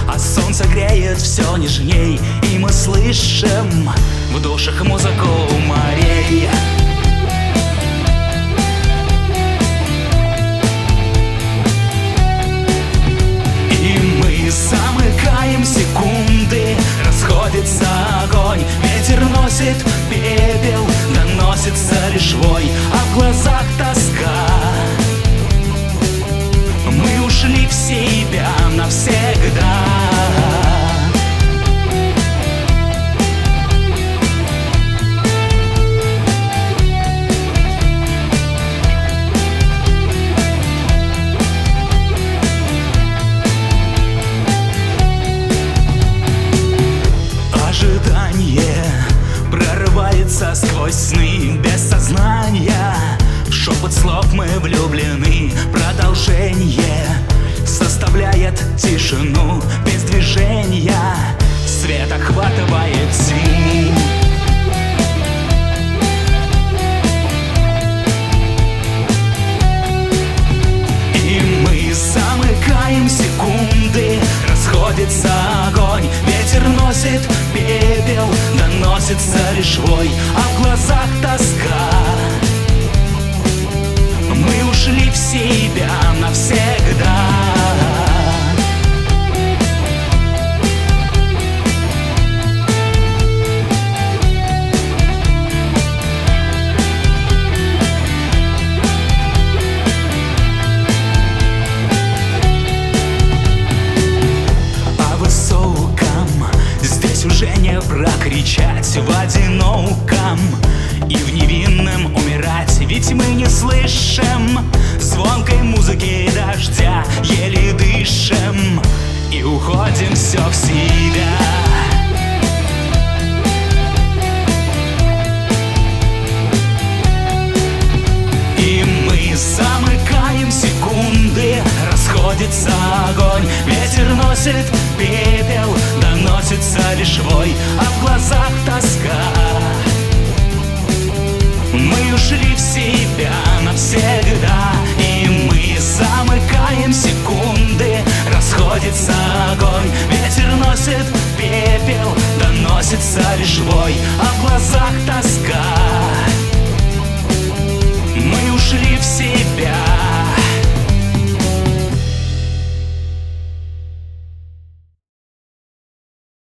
а солнце греет все нежней, и мы слышим в душах музыку морей. И мы замыкаем секунды, расходится огонь, ветер носит пепел, доносится лишь вой, а в глазах тоска. Мы ушли в себя навсегда. Ожидание прорывается сквозь сны без сознания. В шепот слов мы влюблены. Продолжение составляет тишину без движения. Свет охватывает тьму. И мы замыкаем секунды, расходится огонь, ветер носит пепел, доносится лишь вой, а в глазах тоска. Мы ушли в себя навсегда. О высоком здесь уже не прокричать, в одиноком и в невинном умирать. Ведь мы не слышим звонкой музыки дождя, еле дышим и уходим все в себя. И мы замыкаем секунды, расходится огонь, ветер носит пепел, доносится лишь вой, а в глазах тоска. Мы ушли в себя навсегда. И мы замыкаем секунды, расходится огонь, ветер носит пепел, доносится лишь вой, а в глазах тоска.